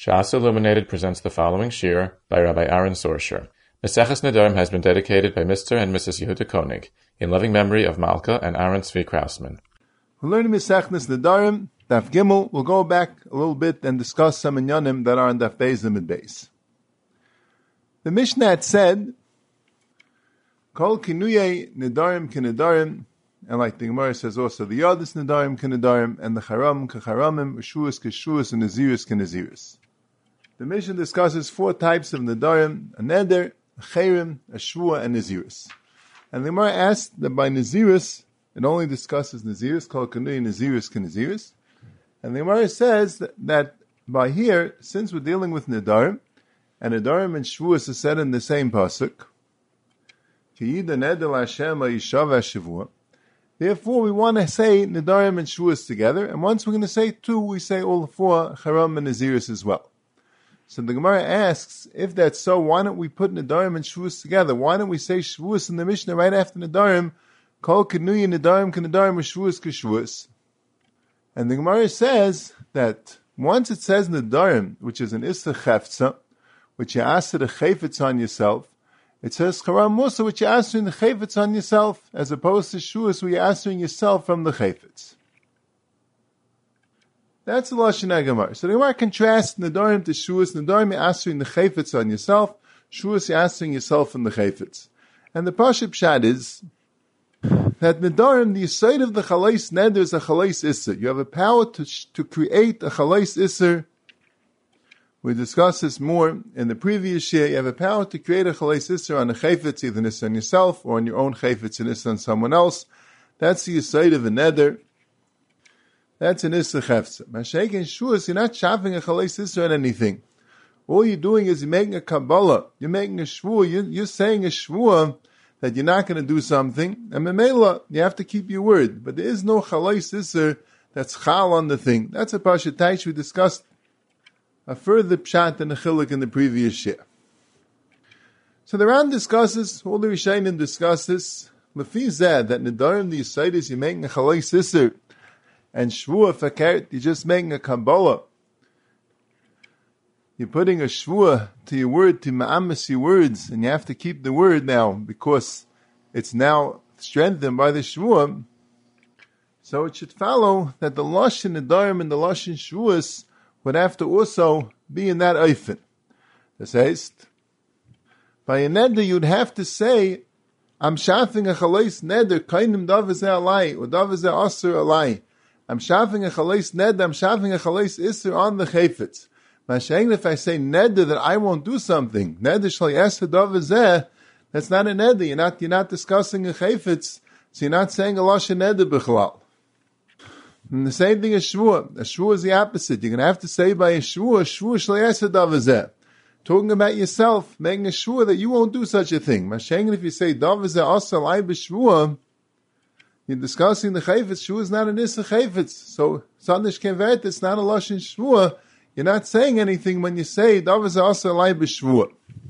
Shas Illuminated presents the following shir by Rabbi Aaron Sorsher. Maseches Nedarim has been dedicated by Mr. and Mrs. Yehuda Koenig in loving memory of Malka and Aaron Tzvi Krausman. We're learning Maseches Nedarim, Daf Gimel. We'll go back a little bit and discuss some inyanim that are on Daf Beis and Mid Beis. The Mishnah had said, Kol kinuyei Nedarim k'Nedarim, and like the Gemara says also, the Yadis Nedarim k'Nedarim, and the Charam k'Charamim, Shuas k'Shuas, and Naziris k'Naziris. The Mishnah discusses four types of Nedarim: a Neder, a Chayrim, a Shvua, and Naziris. And the Gemara asked that by Naziris, it only discusses Naziris, Kol kinuyei Naziris k'Naziris. And the Gemara says that by here, since we're dealing with Nedarim, and Nedarim and Shvuas are said in the same pasuk, therefore we want to say Nedarim and Shvuas together, and once we're going to say two, we say all four Charam and Naziris as well. So the Gemara asks, if that's so, why don't we put Nedarim and Shvuas together? Why don't we say Shvuas in the Mishnah right after Nedarim, Kol Kinuyei Nedarim k'Nedarim Shvuas k'Shvuas? And the Gemara says that once it says Nedarim, which is an Issa Chefza, which you ask the Chayfetz on yourself, it says Charam Musa, which you're answering the Chayfetz on yourself, as opposed to Shuas, where you're answering yourself from the Chayfetz. That's the Lashon HaGemara. So the Gemara contrasts Nedarim to Shuas. Nedarim, you're answering the Chayfetz on yourself. Shuas, you're answering yourself from the Chayfetz. And the Pashup Pshat is that Nedarim, the side of the Chalais Neder is a Chalais Isser. You have a power to create a Chalais Isser. We discussed this more in the previous year. You have a power to create a Chalais Isser on a Chayfetz, either Nissa on yourself or on your own Chayfetz and Nissa on someone else. That's the side of a Neder. That's an Issa Chefza. Mashiach and Shuas, you're not shaving a Chalais Isser on anything. All you're doing is you're making a Kabbalah. You're making a Shvua. You're saying a Shvua that you're not going to do something. And Memela, you have to keep your word. But there is no Chalais Isser that's Chal on the thing. That's a Pashat Taish we discussed a further pshat than a chiluk in the previous year. So the Ran discusses, all the Rishayim discuss this, Lefi Zeh, that Nedarim, the Yisaitis, you're making a Chalais Isser, and Shvua Fakert, you're just making a Kabbalah. You're putting a Shvua to your word, to Ma'amas your words, and you have to keep the word now, because it's now strengthened by the Shvua. So it should follow that the Lashon Nedarim and the Lashon Shvuas would have to also be in that eifin. Das heißt, by a neder you'd have to say, I'm shafing a chalais neder, kainim davazeh alai, or davazeh asur alai. I'm shafing a chalais neder, I'm shafing a chalais isur on the chayfetz. Mashayim, if I say neder that I won't do something, neder shal yaseh davazeh, that's not a neder. You're not discussing a chayfetz, so you're not saying a lashon neder b'chalal. And the same thing as Shvua. A Shvua is the opposite. You're going to have to say by a Shvua shlayaseh davazeh. Talking about yourself, making a Shvua that you won't do such a thing. Mashengen, if you say davazeh asal ay b'Shvua, you're discussing the chayfetz. Shvua is not an issa chayfetz. So, Sandish Kevet, it's not a lashon Shvua. You're not saying anything when you say davazeh asal ay b'Shvua.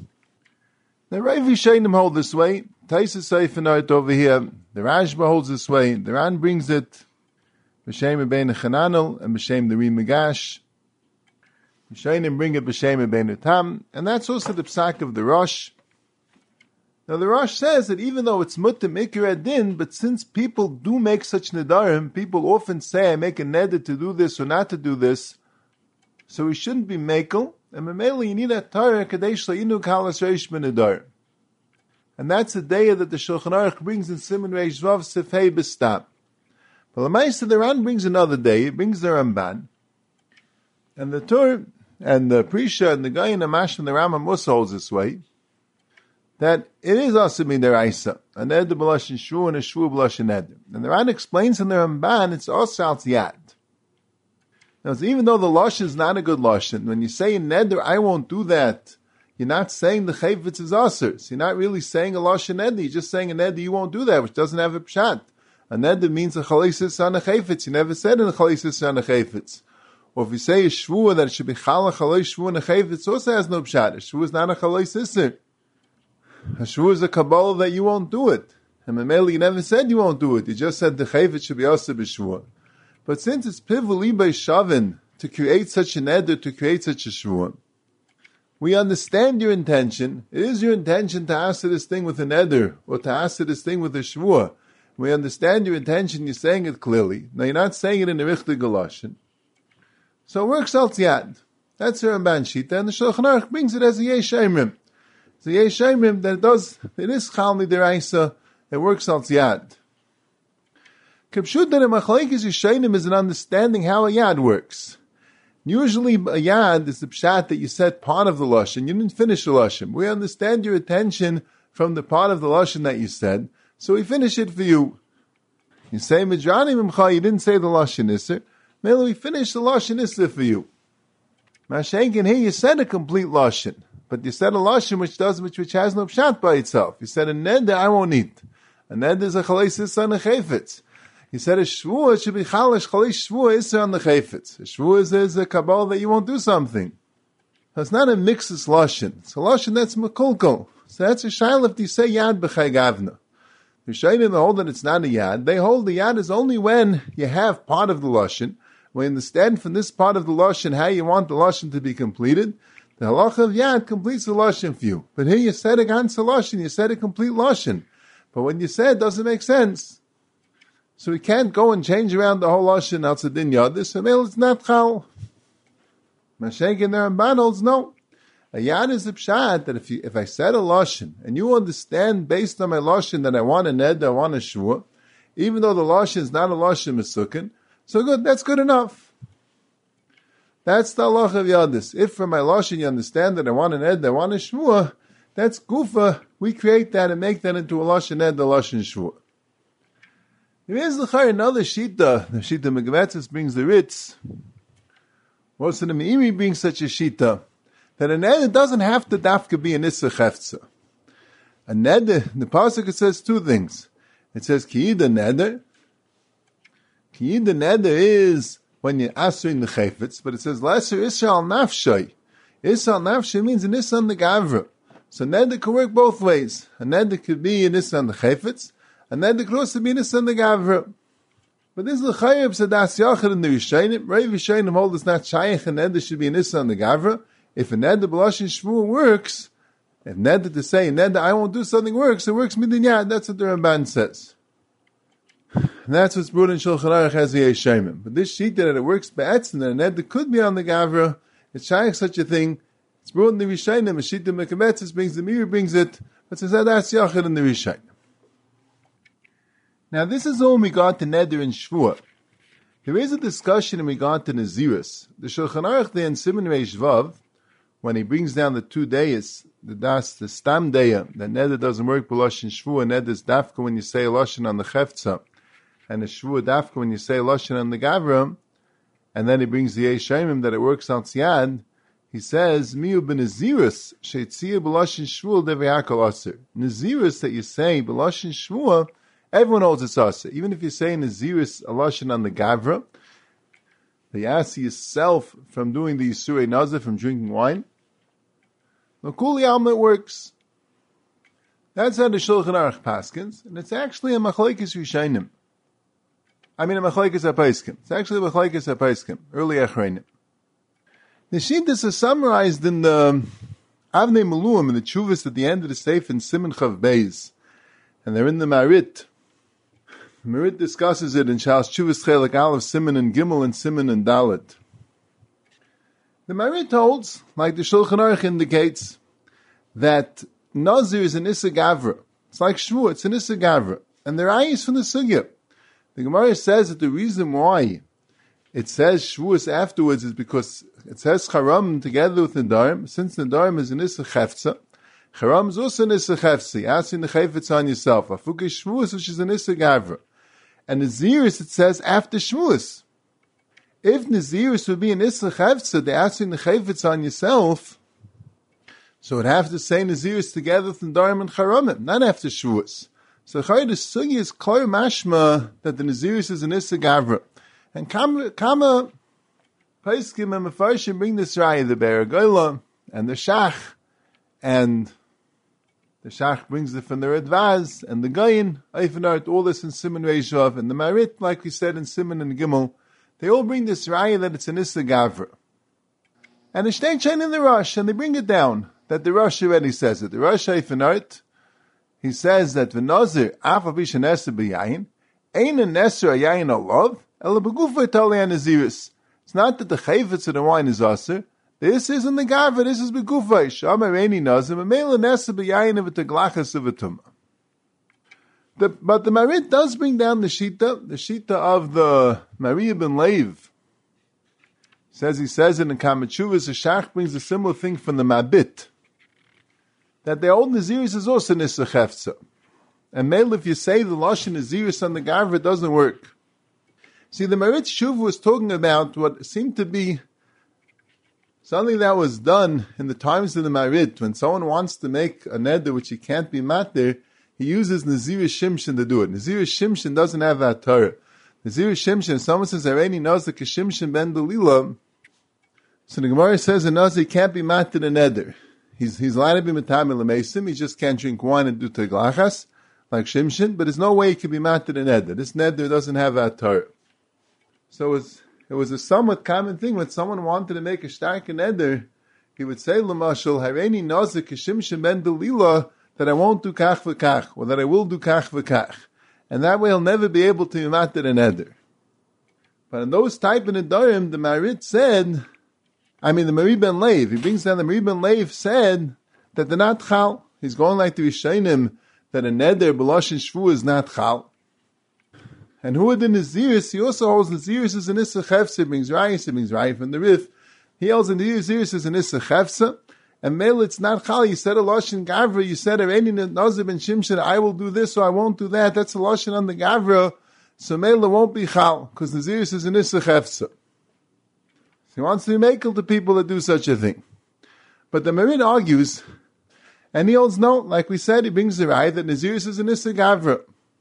The Rav Yishayim hold this way. Taisa Seifenart over here. The Rashba holds this way. The Ran brings it B'Shem Ebein Chananel and B'Shem the Rimagash. B'Sheinim bring it B'Shem Ebein Tam, and that's also the psak of the Rosh. Now the Rosh says that even though it's mutter mikra adin, but since people do make such nedarim, people often say, I make a neder to do this or not to do this, so we shouldn't be mekel, and memela you need a Torah kadesh la'inu kalas reish b'nedarim. And that's the day that the Shulchan Aruch brings in Siman Reish Vav Sefhei B'Stam. But the Ma'aser, the Ran brings another day. It brings the Ramban, and the Tur and the Prisha and the guy in the Mash and the Rambam also holds this way, that it is also midaraisa, an ed b'lashin shvu and a shvu b'lashin ed. And the Ran explains in the Ramban it's also al yad. Now, so even though the lashon is not a good lashon, when you say in neder, I won't do that, you're not saying the chayfetz is aser. So you're not really saying a lashon neder. You're just saying a neder you won't do that, which doesn't have a pshat. A neder means a chalisis on a chayfetz. You never said in a chalisis on a chayfetz. Or if you say a shvua that it should be chala chalish shvua and a chayfetz, also has no pshat. A shvua is not a chalisis. A shvua is a kabbalah that you won't do it. And Mameli, you never said you won't do it. You just said the chayfetz should be also b'shvua. But since it's pivuli by shavin to create such an neder, to create such a shvuah. We understand your intention. It is your intention to answer this thing with a neder, or to answer this thing with a shvuah. We understand your intention, you're saying it clearly. Now you're not saying it in the Richter Galoshin. So it works out yad. That's the Ramban Shita, and the Shulchan Aruch brings it as a Yesh Eimrim. It's a Yesh Eimrim that it is Chalmi Deraisa, it works out yad. Kipshut and Machlekes Yishayim is an understanding how a yad works. Usually a yad is the pshat that you said part of the lashon, you didn't finish the lashon. We understand your attention from the part of the lashon that you said, so we finish it for you. You say Midrani Mimcha, you didn't say the lashon isser. Maybe we finish the lashon isser for you. Mashenkin here you said a complete lashon, but you said a lashon which has no pshat by itself. You said a neder I won't eat. A neder is a chalesis on a chayfetz. You said a shvuah, it should be chalish, chalish shvuah is on the chayfetz. A shvuah is a kabbalah that you won't do something. So it's not a mixus lashon. It's a lashon that's mekulkul. So that's a shail if you say yad b'chay gavna. The Shainim hold that it's not a yad. They hold the yad is only when you have part of the lashon. We understand from this part of the lashon how you want the lashon to be completed. The halacha of yad completes the lashon for you. But here you said a ganze lashon, you said a complete lashon. But when you said it doesn't make sense. So we can't go and change around the whole lashon al tzadin yadis. So it's not chal. Mashayk and the Ramban holds no. A yad is a pshat that if I said a lashon and you understand based on my lashon that I want a ned, I want a shvuah, even though the lashon is not a lashon mesukin, so good, that's good enough. That's the halacha of yadis. If from my lashon you understand that I want a ned, I want a shvuah, that's gufa. We create that and make that into a lashon ned, the lashon shvuah. There is another shita. The shita Megavetzis brings the Ritz. Most of the Meiri brings such a shita. That a neder doesn't have to dafka be an issa chefza. A neder, the pasuk it says two things. It says ki'ida neder. Ki'ida neder is when you're answering the chayfetz, but it says lesser issa al nafshay. Issa al nafshay means an issa on the gavra. So neder can work both ways. A neder could be an issa on the chayfetz, and neder could also be an issa on the gavra. But this is the chayib sadas yachid in the Rishayim. Rei Rishayim hold it's not shaykh, and neder should be an issa on the gavra. If a neder b'lashon shvuah works, if neder to say neder I won't do something works, it works midin yad. That's what the Ramban says. And that's what's brought in Shulchan Aruch as the Yeshayim. But this sheet that it works be'etzin, that a neder could be on the gavra, it's shaykh such a thing. It's brought in the Rishayim. A sheet of Mekabetzis brings the Mir brings it, but says that's yachid in the Rishayim. Now this is all in regard to neder and shvuah. There is a discussion in regard to Nazirus. The Shulchan Aruch there in Siman Reish Vav, when he brings down the 2 days, the stam deya, that neder doesn't work b'lashon shvuah, neder is dafka when you say lashon on the chefza, and a shvuah dafka when you say lashon on the gavra, and then he brings the Yeshayim that it works on tziyad. He says, miu b'nazirus sheitzia b'lashon shvuah devayakal aser. Nazirus that you say b'lashon shvuah, everyone holds it's aser. Even if you say nazirus a lashon on the gavra, the yasi yourself from doing the Yisurei Nazir, from drinking wine, the Kuli Alma works. That's how the Shulchan Aruch paskins, and it's actually a Machlekes Rishayim. I mean a Machlekes HaPaiskim. It's actually a Machlekes HaPaiskim, early Achreinim. The Shittas are summarized in the Avnei Meluim, in the Chuvas at the end of the Seif in Siman Chav Beis, and they're in the Marit. The Marit discusses it in Shas Chuvas Chelik Aleph, Siman and Gimel, and Siman and Dalet. The Marit holds, like the Shulchan Aruch indicates, that Nazir is an Issa Gavra. It's like Shvuah, it's an Issa Gavra. And the Raya is from the Sugya. The Gemara says that the reason why it says Shvuah afterwards is because it says Charam together with Nedarim. Since Nedarim is an Issa Chefza, Charam is also an Issa Chefza. Asking the Chefetz on yourself. Afuke Shvuah, which is an Issa Gavra. And Naziris, it says after Shvuah. If Nazirus would be an Issa Chavtza, they're asking the Chayfetz on yourself, so it'd have to say Nazirus together with Nedarim and Charamim, not after Shavuos. So the Sugi is clear mashma that the Nazirus is an Issa Gavra. And Kama Paiskim and Mefarshim bring this Raya, the Be'er Goyla, and the Shach, and the Shach brings it from the Redvaz, and the Gayin, Eifenart, all this in Siman Reish Vav, and the Marit, like we said in Siman and Gimel, they all bring this raya that it's an Issa Gavra. And it's chain in the Rosh, and they bring it down, that the Rosh already says it. The Rosh Haifanart, he says that v'nazir afavish neser b'yayin, ein a neser a yayin olav, ela begufa italian naziris. It's not that the chayvetz of the wine is aser. This is in the gavra, this is begufa. Shama reini nazir, memela neser b'yayin of the glachas of a tumah. But the Marit does bring down the shita of the Maria ben Leiv. He says it in Kamachuvas, the Shach brings a similar thing from the Mabit, that the old Naziris is also Nissa Chefza. And male, if you say the Lashon Naziris on the Gavra, it doesn't work. See, the Marit Shuv was talking about what seemed to be something that was done in the times of the Marit, when someone wants to make a neder which he can't be matter, he uses Nazir Shimshin to do it. Nazir Shimshin doesn't have that Torah. Nazir Shimshin, someone says, Areni Nazir Kishimshin ben Delila. So the Gemara says a Nazir can't be matir in neder. He's allowed to be matamil l'meisim, he just can't drink wine and do teglachas, like Shimshin, but there's no way he can be matir in neder. This neder doesn't have that Torah. So it was a somewhat common thing when someone wanted to make a stark neder, he would say, L'mashal, Hareni Nazir Kishimshin ben Delila, that I won't do kach v'kach, or that I will do kach v'kach. And that way he'll never be able to be matir in neder. But in those type of nedarim, the Marit said, the Mari ben Leiv, he brings down the Mari ben Leiv said that they're not chal. He's going like the Rishonim that a neder b'loshin shvu is not chal. And who are the Naziris? He also holds Naziris is an Issa Chefsa, brings Raya from the Rif. He holds the Naziris is an Issa Chefsa, and mele it's not chal. You said a loshin gavra, you said any nazir ben shimshin, I will do this or I won't do that. That's a loshin on the gavra, so mele won't be chal because Naziris is an Issa Chefsa. He wants to be makel to people that do such a thing. But the Marid argues, and he holds no, like we said, he brings the right that Naziris is an Issa Gavra.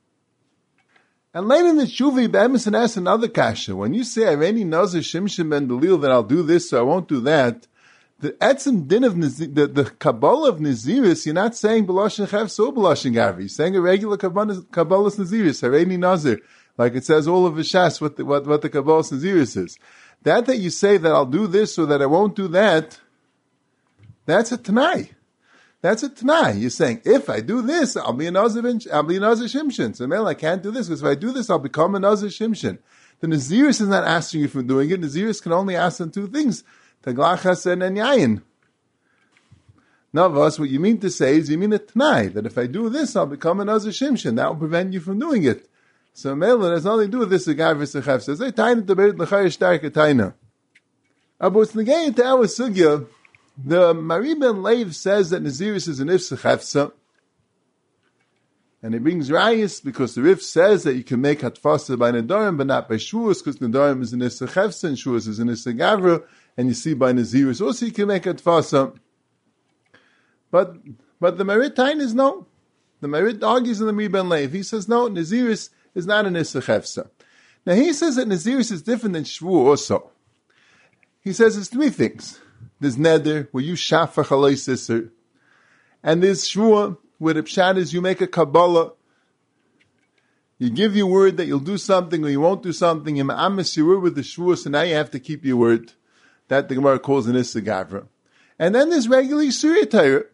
And later in the Shuvi, Be'emes and asks another kasha. When you say, Areni Nazir Shimshim ben Delil, that I'll do this, so I won't do that, the etzim din of the Kabbalah of Naziris, you're not saying B'loshin Chefs or B'loshin Gavra. You're saying a regular Kabbalah Naziris, Areni Nazir. Like it says all of Vishas, what the Kabbalah Naziris is. That you say that I'll do this or that I won't do that, that's a Tanai. That's a Tanai. You're saying, if I do this, I'll be a Nazir Shimshin. So, man, I can't do this, because if I do this, I'll become a Nazir Shimshin. The Naziris is not asking you from doing it. Naziris can only ask them two things, Taglachas and Yayin. Navas, what you mean to say is, you mean a Tanai, that if I do this, I'll become a Nazir Shimshin. That will prevent you from doing it. So Mela has nothing to do with this. The guy v'sechef says, "Hey, taina to berit l'chayish stark taina." But it's negated to our sugya. The Mari ben Leiv says that Naziris is an ifsechefsa, and he brings rayas because the Rif says that you can make hatfasa by nedarim, but not by shuas, because nedarim is an ifsechefsa and shuas is an ifsegavra, and you see by Naziris also you can make hatfasa. But the Marit Tain is no. The Marit argues in the Mari ben Leiv. He says no, Naziris is not an Issa Chefsa. Now he says that Naziris is different than Shvu also. He says there's three things. There's Neder, where you shafach alay sisser. And there's Shvu, where the pshat is you make a Kabbalah. You give your word that you'll do something or you won't do something. You ma'amis your word with the Shvu, so now you have to keep your word. That the Gemara calls an Issa Gavra. And then there's regular Yisuri Torah.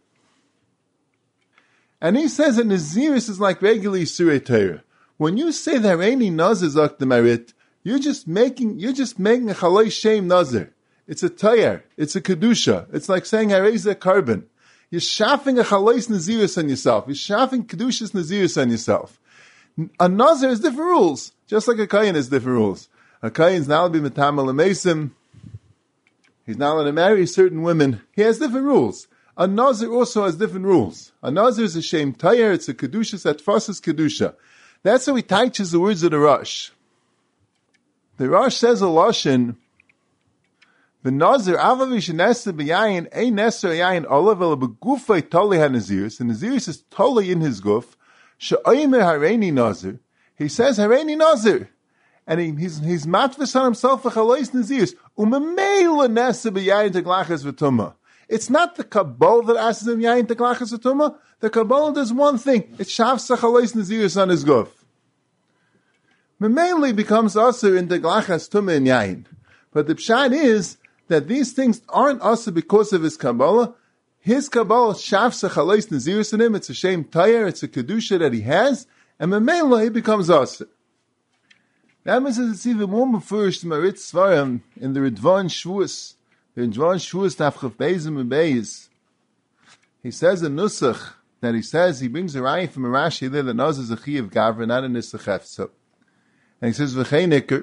And he says that Naziris is like regular Yisuri Torah. When you say that Reini Nazir Zak the Marit, you're just making a Chalai Shem Nazir. It's a Tayar. It's a Kedusha. It's like saying Hareza Carbon. You're shaffing a Chalais Naziris on yourself. You're shaffing Kedushas Naziris on yourself. A Nazir has different rules. Just like a Kayan has different rules. A Kayan's not allowed to be Metamal Mesim. He's not allowed to marry certain women. He has different rules. A Nazir also has different rules. A Nazir is a Shem Tayar. It's a Kedushas Atfasas Kedusha. That's how he teaches the words of the Rosh. The Rosh says a lashon, the Nazir avavish nesa b'yayin ein nesa yayin olav el begufay toli hanaziris. The Naziris is totally in his guf. She'omer hareini Nazir. He says hareini Nazir, and he's matvis on himself for chalois Naziris. Umemela nesa b'yayin teglachas v'tumah. It's not the Kabbalah that asks him yayin teglachas v'tumah. The Kabbalah does one thing. It shavs chalois Naziris on his guf. Memeli becomes also in the glachas tumah and yain. But the pshat is that these things aren't also because of his Kabbalah. His Kabbalah shafs a chalais nazirus in him. It's a shame tayar. It's a kedusha that he has, and memela he becomes also. That means it's even more mefurish to Maritz Svarim in the Ridvan Shvuas. The Ridvan Shvuas Tafchav Beizim and Beiz. He says in Nusach that he brings a raya from a Rashi there that Naz is a chi of Gavra, not a Nisach Hefza. And he says v'chei nicker.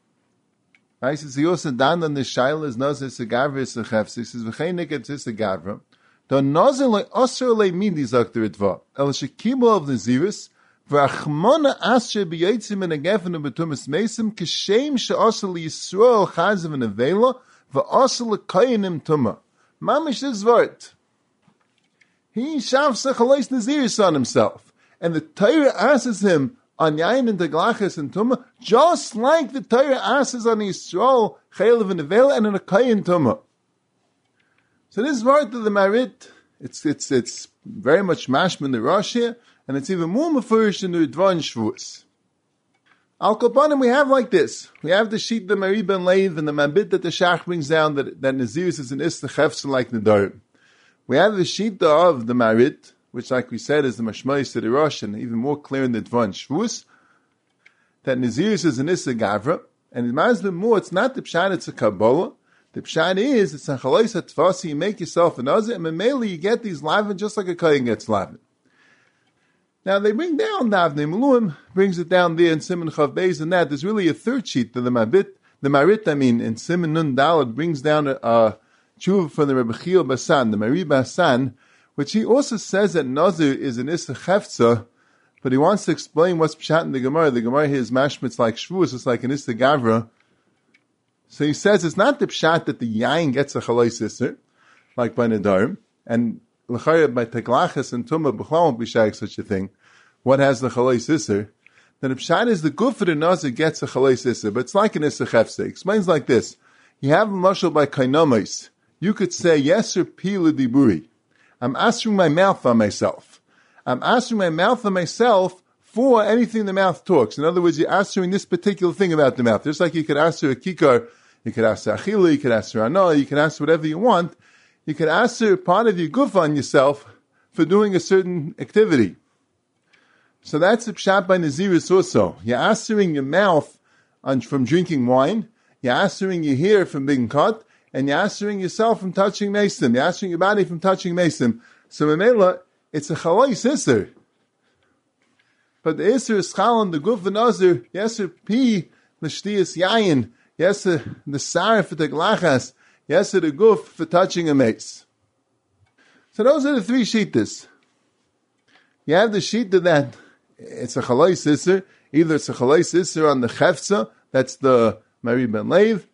He says he also dan on the shaila is Naz is a Gavra is a Hefza. He says v'chei nicker is a Gavra. The Naz like Osir le midi zak the Ridva. El shekibel of the Zirus. V'achmona asher b'yitzim and a gefen of betumas mesim kishem she'osir liyisrael chazav and avela v'osir l'kayinim tuma. Mamish this word. He shavs a chalais naziris on himself. And the Torah asks him on yain and teglachas and tumah, just like the Torah asks on Yisrael, chaylev and avela, and in a kayin tumah. So this word of the Marit, it's very much mashman the Rosh here, and it's even more mefurish in the Ridvan Shvuas. Al Kopanim we have like this. We have the sheet the Mari ben Leiv and the Mabit that the Shach brings down that Naziris is an Ista Chefsa like Nedarim. We have the sheet of the Marit, which like we said is the Mashmais to the Rosh, and even more clear in the Ridvan Shvuas, that Naziris is an Ista Gavra, and it matters more, it's not the Pshat, it's a Kabbalah. The Pshat is, it's a Chalais HaTfasi, you make yourself an Nazir, and mainly you get these lavin just like a Kayin gets lavin. Now they bring down Navnei Meluim, brings it down there in Siman Chav Beis, and that there's really a third sheet that the Marit, in Siman Nun Dalad brings down a tshuva from the Rebbe Chil Basan, the Mari Basan, which he also says that Nazir is an Issa Chefza, but he wants to explain what's Pshat in the Gemara. The Gemara here is mashmitz like Shvuas, it's like an Issa Gavra. So he says it's not the Pshat that the Yain gets a Chalais Isser, like by Nedarim, and L'chayah by Teglachas and Tumah B'chlau won't be shaykh such a thing. What has the Chalais Isser? Then the Pshat is the good for the Nazir gets a Chalais Isser, but it's like an Issa Chefse. Explains like this. You have a mashal by Kainamais. You could say, Yeser Pila Diburi. I'm answering my mouth on myself. I'm answering my mouth on myself for anything the mouth talks. In other words, you're answering this particular thing about the mouth. Just like you could answer a kikar, you could answer achila, you could answer anah, you can answer whatever you want. You can answer part of your guf on yourself for doing a certain activity. So that's the pshat by Naziris also. You're answering your mouth from drinking wine, you're answering your hair from being cut, and you're answering yourself from touching mesim. You're answering your body from touching mesim. So Memela, it's a chalais isser. But the isser is chal on the guf v'nazir, yeser pi l'shtiyas yayin, yeser the sar for the glachas, yeser the guf for touching a mace. So those are the three shittas. You have the shitta that it's a chalais isser, either it's a chalais isser on the chefza, that's the Mari ben Leiv,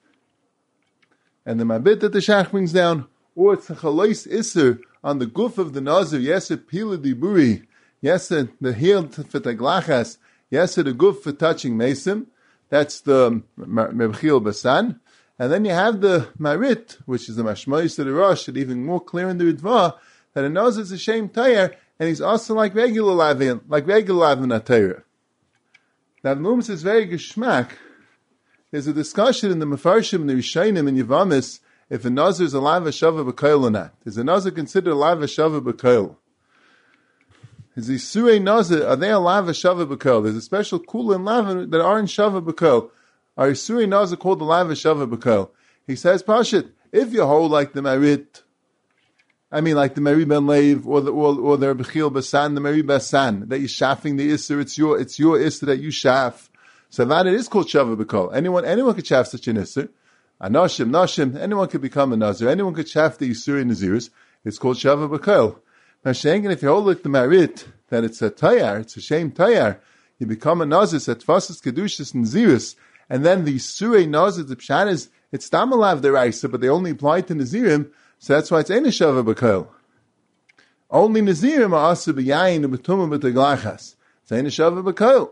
and the Mabit that the Shach brings down, or it's a chalais isser on the guf of the Nazir, yeser pila diburi, yeser the heel for teglachas, yeser the guf for touching mesim, that's the Mebchil Basan, and then you have the Marit, which is the Mashmais to the Rosh, and even more clear in the Ridva, that a Nazir is a shem tayar, and he's also like regular lavin atayra. Now the Lumas is very geschmack. There's a discussion in the Mefarshim and the Rishayim and Yavamis if a Nazir is a lava shava b'koil or not. Is a Nazir considered a lava shava b'koil? Is the Surei Nazir, are they a lava shava b'koil? There's a special kula in lava that aren't shava b'koil. Are Surei Nazir called the lava shava b'koil? He says, Pashit, if you hold like the Marit, like the Mari ben Leiv or the Bechil Basan, the Mari Basan, that you're shafting the Isser, it's your Isser that you shaf. So that it is called Shava B'Kol. Anyone could shaf such an Isser. Nashim, anyone could become a Nazir. Anyone could shaf the Isser in Naziris. It's called Shava B'Kol. Now, Shengen, if you hold like the Marit, that it's a Tayar, it's a shame Tayar, you become a Nazir, it's Tfasas Kedushas Naziris, and then the Surei Nazir, the Pshat is, it's Damalav the Raisa, but they only apply to Nazirim, so that's why it's Ein Shava B'Kol. Only Nazirim are Asa B'Yayin and B'Tumah B'Teglachas. It's Ein Shava B'Kol.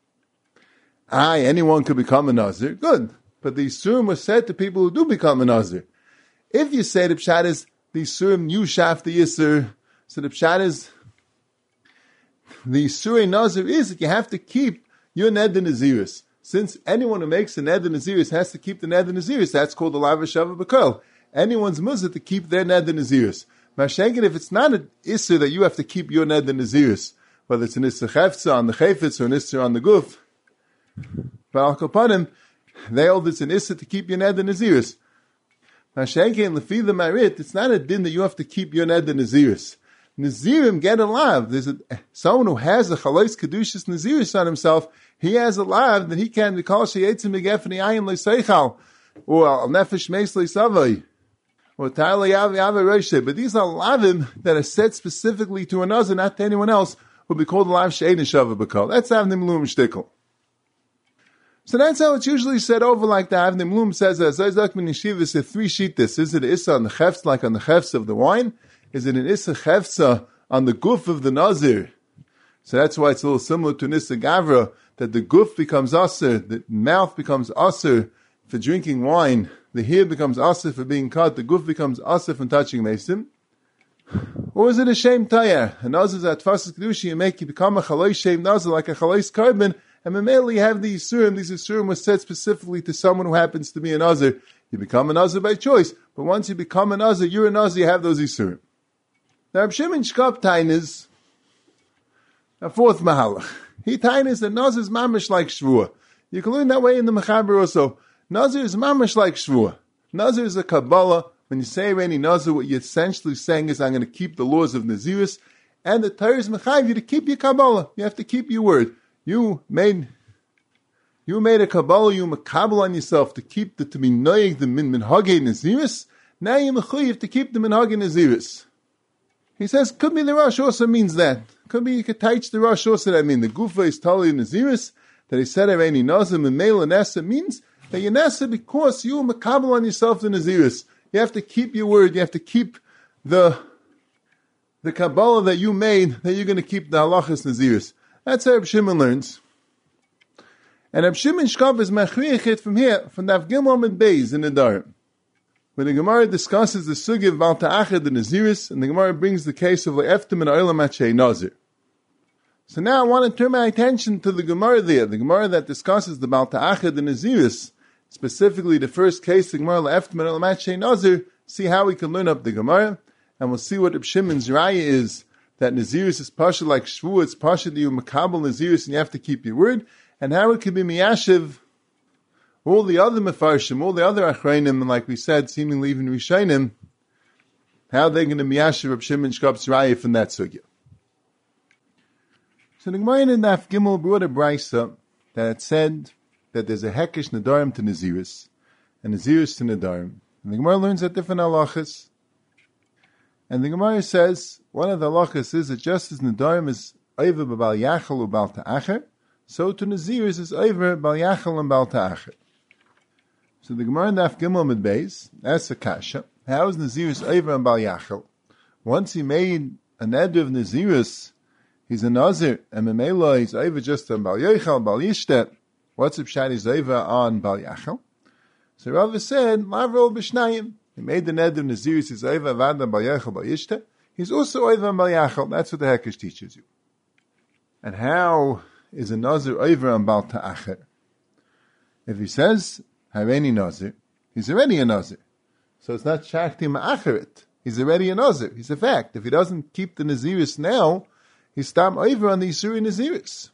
Anyone could become a Nazir. Good. But the Isurim was said to people who do become a Nazir. If you say the Pshat is, the Isurim, you shaf the Yisur, so the Pshat is, the Surei Nazir is that you have to keep your neder Naziris. Since anyone who makes a neder Naziris has to keep the neder Naziris, that's called the Lav Shava B'Kol. Anyone's muzah to keep their neder Naziris. Mashenkin, if it's not an Isser that you have to keep your neder Naziris, whether it's an Isser Chefza on the Chayfetz or an Isser on the Guf, but Al Kapanim, they hold it's an Isser to keep your neder Naziris. Mashenkin, Lefi the Marit, it's not a din that you have to keep your neder Naziris. Nazirim get a lav. There's someone who has a Chalais Kedushas Naziris on himself, he has a lav that he can be called Sheyetzim Megefni Ayin Le'Seichal, or Al Nefesh Meis Le'Savai, or Ta'ala Yav Roshe. But these are lavim that are set specifically to a nazir, not to anyone else, who will be called a lav She'ein Shava B'Kol. That's Avnim Lum Shtickle. So that's how it's usually said over like the Avnim Lum says, Zayzak Min Yeshivas, a three sheetis. Is it Issa on the Chefs, like on the Chefs of the wine? Is it an Issa Chefsa on the Guf of the Nazir? So that's why it's a little similar to an Issa Gavra, that the Guf becomes Aser, the mouth becomes Aser for drinking wine, the hair becomes Aser for being cut, the Guf becomes Aser from touching Mesim. Or is it a Shem Tayar? A Nazir is at Fasas Kedushi, you become a Chalais Shem Nazir, like a Chalais Carbon, and Mameli you have these Isurim were set specifically to someone who happens to be a Nazir. You become a Nazir by choice, but once you become a Nazir, you're a Nazir, you have those Isurim. Now, Reb Shimon Shkop Tainis, a fourth Mahalach. He Tainis that Nazir is mamish like Shvua. You can learn that way in the Mechaber also. Nazir is mamish like Shvua. Nazir is a Kabbalah. When you say any Nazir, what you're essentially saying is, I'm going to keep the laws of Naziris, and the Torah is Mechayiv you to keep your Kabbalah. You have to keep your word. You made a Kabbalah, you makabel on yourself to keep to be noyeg the minhagei Naziris. Now you're mechayiv to keep the minhagei Naziris. He says, could be the Rosh also means that. Could be you could teach the Rosh also that mean the Gufa is Tali Naziris, that he said any Nazim and Mela Nessa means that you Nessa because you makabel on yourself the Naziris. You have to keep your word, you have to keep the Kabbalah that you made, that you're going to keep the halachas Naziris. That's how Reb Shimon learns. And Reb Shimon Shkop is machriachet from here, from the Avgimel and Beis in the Darim. When the Gemara discusses the sugi of Bal Ta'achad the Naziris, and the Gemara brings the case of Le'eftim and Oilam Achei Nazir. So now I want to turn my attention to the Gemara there, the Gemara that discusses the Bal Ta'achad the Naziris, specifically the first case, the Gemara Le'eftim and Oilam Achei Nazir, see how we can learn up the Gemara, and we'll see what Reb Shimon's Raya is, that Naziris is Pasha like Shvu, it's Pasha that you Makabal Naziris and you have to keep your word, and how it could be Miyashiv, all the other Mefarshim, all the other Achrayim, and like we said, seemingly even Rishayim, how they're going to Miyashiv Reb Shimon Shkop's Raya from that sugya. So the Gemara in Daf Gimel brought a brisa that said that there's a Hekesh Nadarim to Naziris, and Naziris to Nadarim. And the Gemara learns that different halachas. And the Gemara says, one of the halachas is that just as Nadarim is over b'Bal Yachal or Bal Ta'acher, so to Naziris is over Bal Yachal and Bal Ta'acher. So the Gemara in Daf Gimel Mid Beis asks a kasha, how is Naziris over and Bal Yachal? Once he made a neder of Naziris, he's a Nazir, and Memela he's over just on Bal Yochal, Bal Yishtet. What's if Shad is over on Bal Yachal? So Rava said, Lavrol B'Shnayim. He made the neder of Naziris, he's over Avad on Bal Yochal, Bal Yishtet. He's also over on Bal Yachal. That's what the Hekesh teaches you. And how is a Nazir over on Bal Ta'acher? If he says, Hareini Nazir, he's already a Nazir. So it's not Shakti Ma'acheret. He's already a Nazir. He's a fact. If he doesn't keep the Naziris now, he's tam over on the Yisuri Naziris.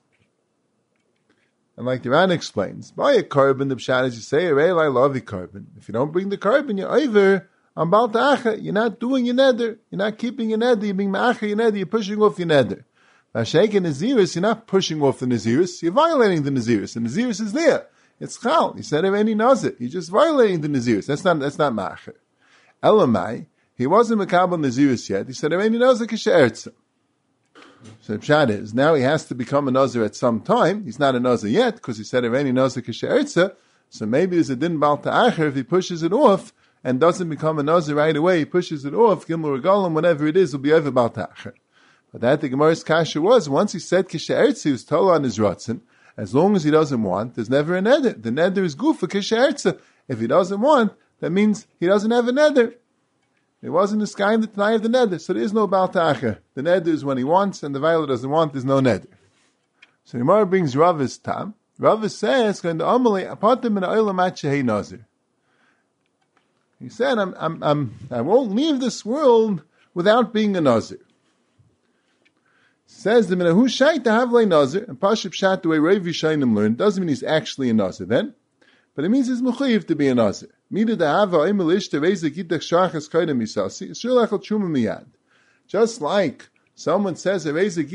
And like the Ran explains, by a carbon, the Pshat is you say, I love the carbon. If you don't bring the carbon, you're over on Bal Ta'acher. You're not doing your neder. You're not keeping your neder. You're being Ma'acher your neder. You're pushing off your neder. Vashek and Naziris, you're not pushing off the Naziris. You're violating the Naziris. The Naziris is there. It's Chal. He said of any Nazir. You're just violating the Naziris. That's not Ma'acher. Elamai, he wasn't Makabal Naziris yet. He said of any Nazir Kishe'ertza. So the Pshat is, now he has to become a Nazir at some time. He's not a Nazir yet, because he said of any Nazir Kishe'ertza. So maybe there's a Din Bal Ta'acher if he pushes it off and doesn't become a Nazir right away. He pushes it off, Gimel Regalim, whatever it is, will be over Bal Ta'acher. But that the Gemara's kasha was, once he said Kishe'ertza, he was told on his Ratzin, as long as he doesn't want, there's never a neder. The neder is good for Kishe'ertza. If he doesn't want, that means he doesn't have a neder. It wasn't the sky in the Tanai of the neder, so there is no Bal Ta'acher. The neder is when he wants, and the violet doesn't want, there's no neder. So the Gemara brings Rava's tam. Rava says, he said, I won't leave this world without being a Nazir. Says the Minahu Shai to have a Nazir, and Pashib Shat the way Rav Yishayim learned, doesn't mean he's actually a Nazir then, but it means he's Mechuyev to be a Nazir. Just like someone says, can he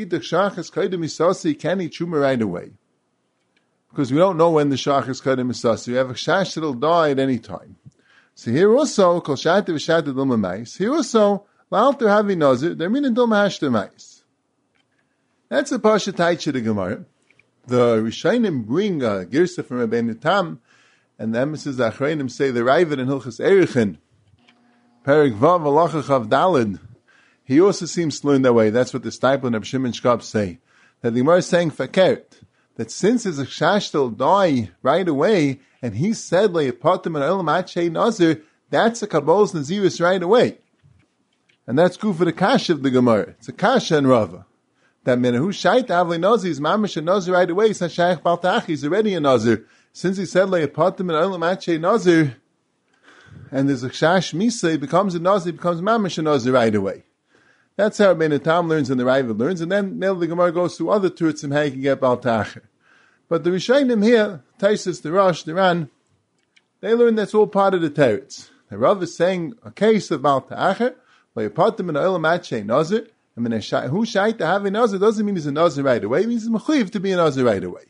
chuma right away? Because we don't know when the Shachas Kadem Misasi. We have a Shash that'll die at any time. So here also, Kol Shate V'Shate Dilma Mais. Here also, La'al Havi Nazir, they're meaning Dilma Hashta Mais. That's a Pasha Taicha the Gemara. The Rishayim bring a Girsa from Rabbeinu Tam, and the emissaries Achrayim say the Ravid in Hilchas Erichin, Perek Vav Alacha Chav Dalid. He also seems to learn that way. That's what the Stipler and Reb Shimon Shkop say. That the Gemara is saying Fakert, that since his Chash will die right away, and he said Le'apatim and Elam Achei Nazir, that's a Kabbal's Nazirus right away. And that's good for the Kash of the Gemara. It's a Kasha and Rava. That Menahu Shait Avle Nazir is Mamish a Nazir right away, he's Shaykh Baltach, he's already a Nazir. Since he said Le'apatim and Elam Achei Nazir, and there's a Chash Misa, he becomes a Nazir, he becomes Mamish a Nazir right away. That's how Rabbeinu Tam learns and the Ravid learns, and then the Gemara goes to other turts and how you can get Baltacher. But the Rishayim here, Taisus, the Rosh, the Ran, they learn that's all part of the teretz. The Rav is saying a case of Baltacher, where you put them in the Olam Achei Nazir, and when who shait to have a Nazir doesn't mean he's a Nazir right away, it means he's Mechuyev to be a Nazir right away.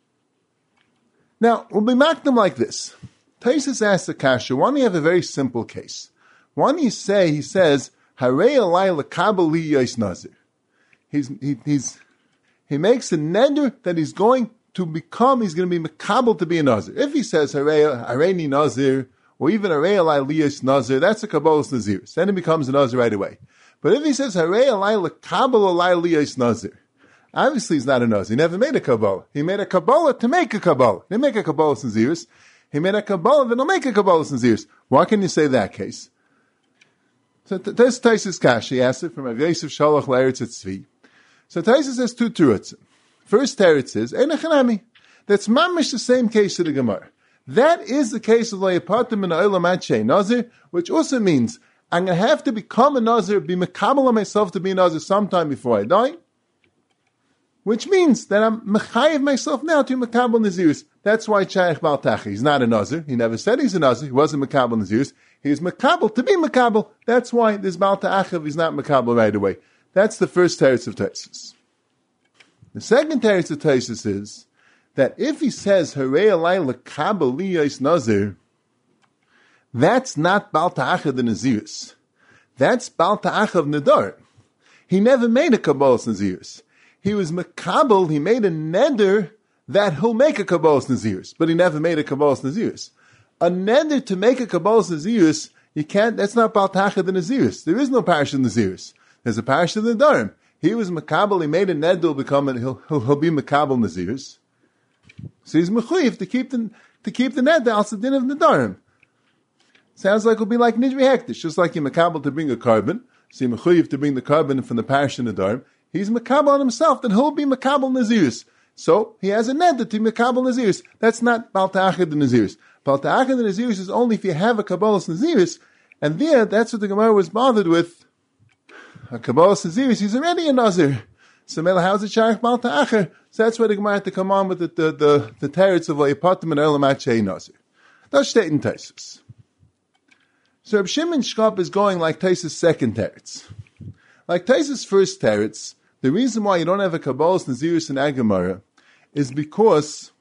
Now, we'll be marked them like this. Taisus asks the Kasha, why don't you have a very simple case? Why don't you say, he says, Harei alai l'kabel li yos Nazir. He makes a neder that he's going to be makabel to be a Nazir. If he says Hareini Nazir, or even Harei alai li yos Nazir, that's a Kabbalah's Nazir. Then it becomes a Nazir right away. But if he says Harei alai l'kabel alai li yos Nazir, obviously he's not a Nazir. He never made a Kabbalah. He made a Kabbalah to make a Kabbalah. He didn't make a Kabbalah's Naziris. He made a Kabbalah that'll make a Kabbalah's Naziris. Why can you say that case? So this Taisus Kashi asked it from Rav Yosef Shalach L'Eretz Tzvi. So Taisus has two terutzim. First teretz is Einachanami. That's mamish the same case to the Gemara. That is the case of Le'apatim and Olam Achei Nazir, which also means I'm going to have to become a Nazir, be mekabel on myself to be a Nazir sometime before I die. Which means that I'm mechayev myself now to mekabel Naziris. That's why Shaykh Baltach, he's not a Nazir. He never said he's a Nazir. He wasn't mekabel Naziris. He's makabel to be makabel. That's why this Balta'achav is not makabel right away. That's the first teretz of Taisus. The second teretz of Taisus is that if he says Harei alai l'kabel li yos Nazir, that's not Balta'achav the Naziris. That's Balta'achav Nadar. He never made a Kabbalah's Naziris. He was makabel. He made a neder that he'll make a Kabbalah's Naziris, but he never made a Kabbalah's Naziris. A neder to make a Kabbalah's Naziris, you can't, that's not Baltacha the Naziris. There is no parish of Naziris. There's a parish of the Nadarim. He was Makabel, he made a neder, he'll be Makabel Naziris. So he's Mechuyev to keep the neder, also din of Nadarim. Sounds like it'll be like Nidri Hektish, just like you're Makabel to bring a carbon, so you're Mechuyev to bring the carbon from the parish of Nadarim. He's Makabel on himself, then he'll be Makabel Naziris. So he has a neder to Makabel Naziris. That's not Baltacha the Naziris. Balta'ach the Naziris is only if you have a Kabbalah's Naziris, and there, that's what the Gemara was bothered with. A Kabbalah's Naziris, he's already a Nazir. So, how's it Shaykh Balta'ach? So that's why the Gemara had to come on with the teretz of Le'apatim and Elam Achei Nazir. That's steht in Taisus. So Reb Shimon Shkop is going like Taisus' second teretz. Like Taisus' first teretz, the reason why you don't have a Kabbalah's Naziris in Agamara is because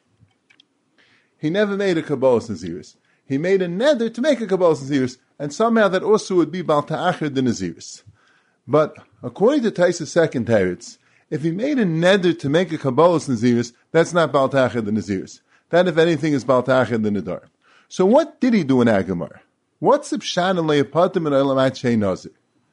he never made a Kabbalah's Naziris. He made a neder to make a Kabbalah's Naziris, and somehow that also would be Balta'acher the Naziris. But according to Taisus' second teretz, if he made a neder to make a Kabbalah's Naziris, that's not Balta'acher the Naziris. That, if anything, is Balta'acher the Nadar. So what did he do in Agamar? What's the Pshan and Le'apatim and Olam Achei Nazir?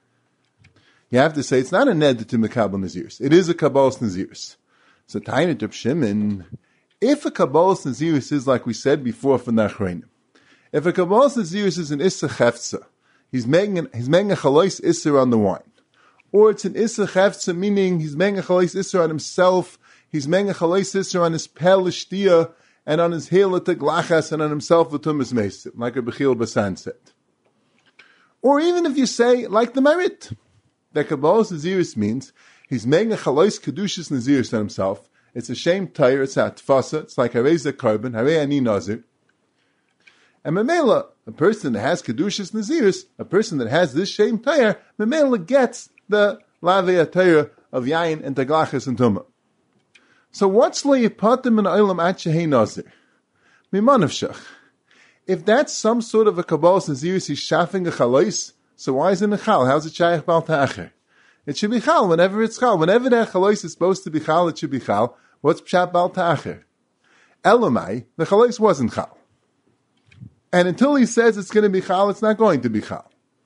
You have to say it's not a neder to Mekabel Naziris. It is a Kabbalah's Naziris. So Tainat Reb Shimon, if a Kabbalah's Naziris is like we said before for Nachreinim, if a Kabbalah's Naziris is an Issa Chefza, he's making a Chalois Issa on the wine, or it's an Issa Chefza, meaning he's making a Chalois Issa on himself, he's making a chalais isser on his pel l'shtia and on his heel l'teglachas and on himself l'tumas mesim, like a Bechil Basan said. Or even if you say, like the Merit, that Kabbalah's Naziris means he's making a chalais kedushas Naziris on himself. It's a shame tire, it's a tfasa, it's like harei carbon, harei ani nazir. And Memela, a person that has kedushas Naziris, a person that has this shame tire, Memela gets the lavei tire of yayin and taglachas and tumah. So what's lo yipatim in olam at shehei nazir? Mimanavshach. If that's some sort of a Kabbalah's Naziris, he's shafing a chalais, so why is it a chal? How's it shaykh bal ta'acher? It should be chal whenever it's chal. Whenever that chalais is supposed to be chal, it should be chal. What's pshat bal ta'acher? Elamai, the chalais wasn't chal. And until he says it's going to be chal, it's not going to be chal.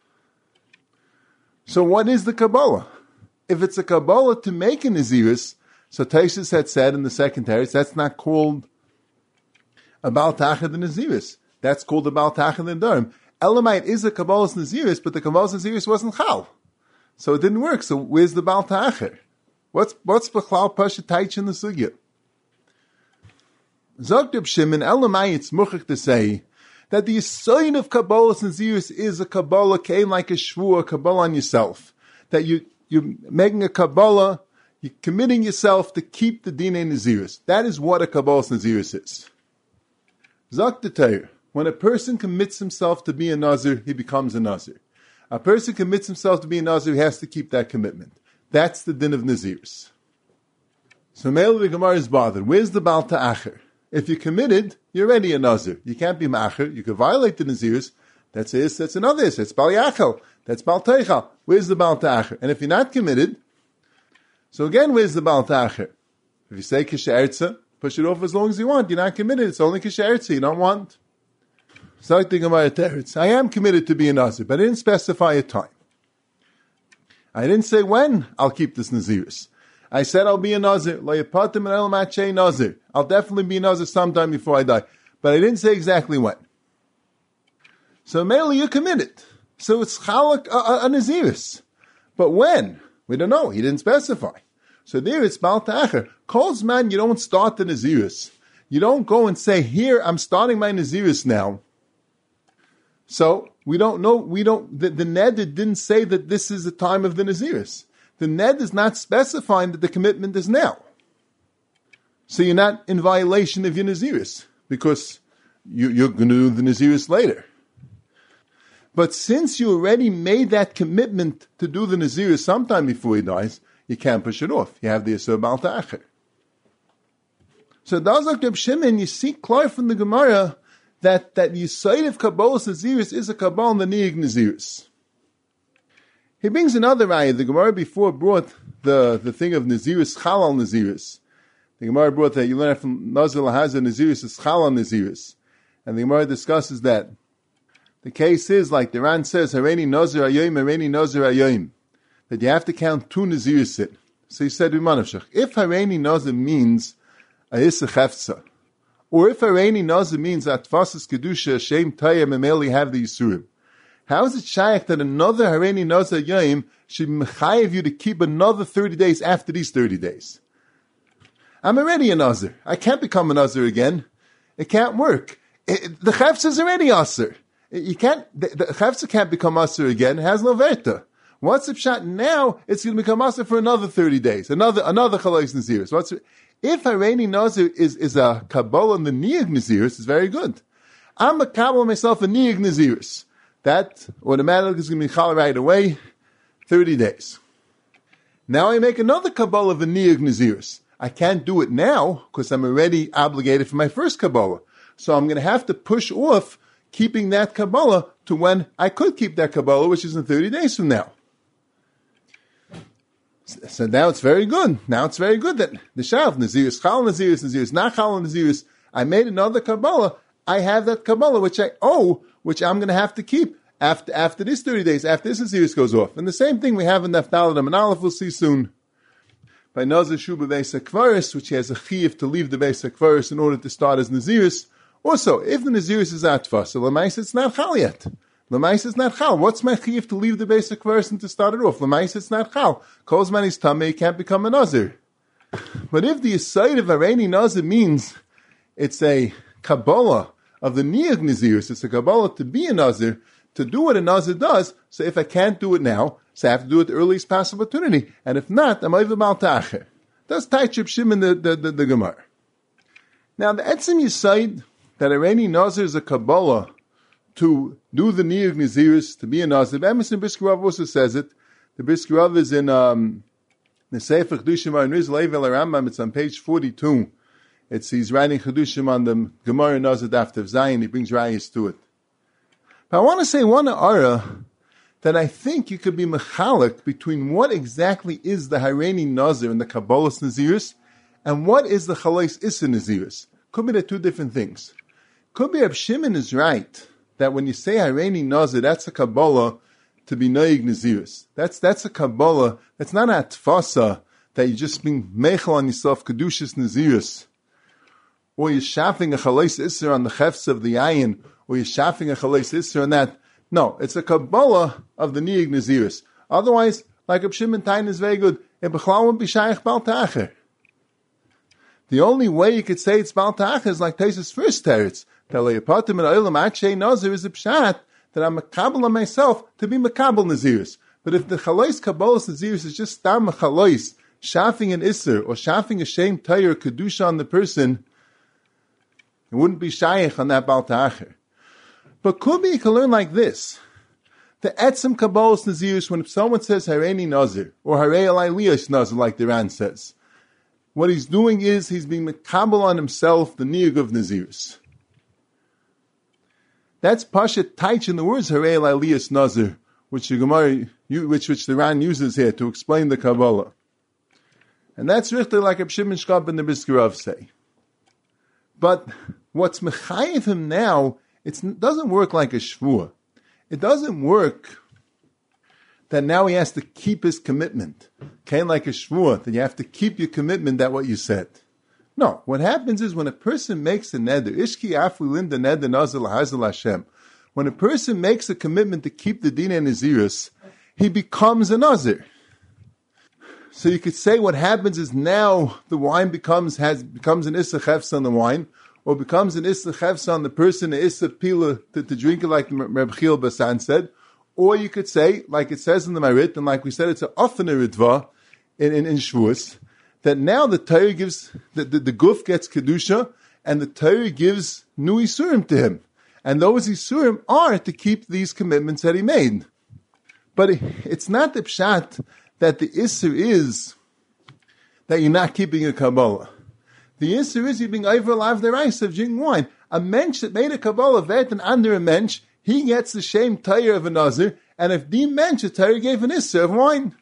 So what is the Kabbalah? If it's a Kabbalah to make a Naziris, so Taishas had said in the second teretz, that's not called a bal ta'acher the Naziris. That's called the bal ta'acher the Durham. Elamite is a Kabbalah's Naziris, but the Kabbalah's Naziris wasn't chal. So it didn't work. So where's the bal ta'acher? What's b'chlal pasha taich in the sugya? Zog Reb Shimon, Elamai, it's muchach to say that the sign of Kabbalah's Naziris is a Kabbalah came like a shvua, a Kabbalah on yourself. That you're making a Kabbalah, you're committing yourself to keep the Dinei Naziris. That is what a Kabbalah's Naziris is. Zog the Torah. When a person commits himself to be a Nazir, he becomes a Nazir. A person commits himself to be a Nazir, he has to keep that commitment. That's the din of Naziris. So Meil the Gemara is bothered. Where's the Bal Ta'acher? If you're committed, you're already a Nazir. You can't be Ma'acher. You could violate the Naziris. That's another is. That's Bal Yachal. That's Bal Teichal. Where's the Bal Ta'acher? And if you're not committed, so again, where's the Bal Ta'acher? If you say Kisha push it off as long as you want. You're not committed. It's only Kisha you don't want. I am committed to be a Nazir, but I didn't specify a time. I didn't say when I'll keep this Naziris. I said I'll be a Nazir. I'll definitely be a Nazir sometime before I die. But I didn't say exactly when. So mainly you're committed. So it's chalak a Naziris. But when? We don't know. He didn't specify. So there it's Bal Ta'acher. Calls man, you don't start the Naziris. You don't go and say, here, I'm starting my Naziris now. So, we don't know, the Ned didn't say that this is the time of the Naziris. The Ned is not specifying that the commitment is now. So you're not in violation of your Naziris, because you're going to do the Naziris later. But since you already made that commitment to do the Naziris sometime before he dies, you can't push it off. You have the Yisur Bal Ta'acher. So does like Reb Shimon, you see clear from the Gemara that Yisayid of Kabbalah's Naziris is a Kabbalah in the Niyig Naziris. He brings another ayah. The Gemara before brought the thing of Naziris, Chalal Naziris. The Gemara brought that you learn from Nazir Lahaza Naziris is Chalal Naziris. And the Gemara discusses that. The case is, like the Ran says, Hareini Nazir Ayoim, Hareini Nazir Ayoim. That you have to count 2 Naziris in. So he said, if Hareini Nazir means a Issa Chefza, or if Hareini Nazir means that Tfasas Kedusha, Shem Tayah, Memeli have the Yisurim, how is it shaykh that another Hareini Nazir Yom should mechayev you to keep another 30 days after these 30 days? I'm already a Nazir. I can't become a Nazir again. It can't work. The Chefza is already Asir. You can't, the Chefza can't become Asir again. It has no Verta. What's the pshat now? It's going to become Asir for another 30 days. Another Chalais Naziris. If Hareini Nazir is a Kabbalah in the Niyig Naziris, it's very good. I'm a Kabbalah myself a Niyig Naziris. That automatically is going to be Chal right away, 30 days. Now I make another Kabbalah of a Niyig Naziris. I can't do it now because I'm already obligated for my first Kabbalah. So I'm going to have to push off keeping that Kabbalah to when I could keep that Kabbalah, which is in 30 days from now. So now it's very good. Now it's very good that the Shav, Naziris, Chal Naziris, not Chal Naziris, I made another Kabbalah. I have that Kabbalah, which I owe, which I'm going to have to keep after this 30 days, after this Naziris goes off. And the same thing we have in Naftalim and Aleph, we'll see soon. By Nazir Shuba Beis HaKvaris, which he has a chiyuv to leave the Beis HaKvaris in order to start as Naziris. Also, if the Naziris is Atfas, so Lamais it's not Chal yet. Lamais is not Chal. What's my chiyuv to leave the Beis HaKvaris and to start it off? Lamais it's not Chal. Kolzman is Tameh, he can't become a Nazir. But if the aside of Hareini Nazir means it's a Kabbalah of the Niyag Nazirus, it's a Kabbalah to be a Nazir, to do what a Nazir does, so if I can't do it now, so I have to do it the earliest possible opportunity, and if not, I'm over Baltacher. That's Taichib Shimon the Gemara. Now the Etzim Yisayid that Hareini Nazir is a Kabbalah to do the Niyag Nazirus, to be a Nazir. Emerson Brisker Rav also says it. The Brisker Rav is in the Sefer Chedushim on Riz Level Rambam. It's on page 42. He's writing Chedushim on the Gemara Nazir Daf Tev Zayin. He brings rayas to it. But I want to say one ara that I think you could be mechalik between what exactly is the Hareini Nazir and the Kabbalah's Nazirus, and what is the Chalais Issa Nazirus. Could be the two different things. Could be Reb Shimon is right that when you say Hareini Nazir, that's a Kabbalah to be Noig Nazirus. That's a Kabbalah. That's not a Tfasa that you just being mechel on yourself Kedushas Nazirus, or you're shafting a Chalais Issa on the Chefs of the Ayin, or you're shafting a Chalais Issa on that. No, it's a Kabbalah of the Niig Nazirus. Otherwise, like Reb Shimon Tain is very good, it b'chlal won't be Shaykh Baltacher. The only way you could say it's Baltacher is like Taisa's first teretz. That Le'yapatim and Olam Akshay Nazir is a pshat that I'm makabel on myself to be makabel Nazirus. But if the Chalais Kabbalah's Nazirus is just stam Chalais, shafing an Isser, or shafing a Shem Tayr Kedusha on the person, it wouldn't be Shaykh on that Baltacher. But could be you can learn like this. The Etzim Kabbalah's Nazirus, when someone says Hareini Nazir, or Harei Alai Liyas Nazir, like the Ran says, what he's doing is he's being makabel on himself the Niyag of Nazirus. That's Pashat Taich in the words Harei Alai Liyas Nazir, which the Gemara, which the Ran uses here to explain the Kabbalah. And that's really like Reb Shimon Shkab and the Brisker Rav say. But what's mechayev him now, it doesn't work like a shvua. It doesn't work that now he has to keep his commitment. Can't like a shvua, that you have to keep your commitment that what you said. No, what happens is when a person makes a neder, ishki afli linda neder nazir lahazil Hashem, when a person makes a commitment to keep the din and nazirus, he becomes a nazir. So you could say what happens is now the wine becomes an issa chefsa on the wine, or becomes an issa chefsa on the person, an issa pila to drink it like Reb Chil Basan said, or you could say, like it says in the Marit, and like we said, it's an oftener ritva in Shavuos, that now the Torah gives, the guf gets kedusha, and the Torah gives new isurim to him. And those isurim are to keep these commitments that he made. But it's not the pshat that the isur is that you're not keeping a Kabbalah. The isur is you're being over live the rice of drinking wine. A mensch that made a Kabbalah vet and under a mensch, he gets the shame Torah of a Nazir, and if the mensch, a Torah gave an isur of wine.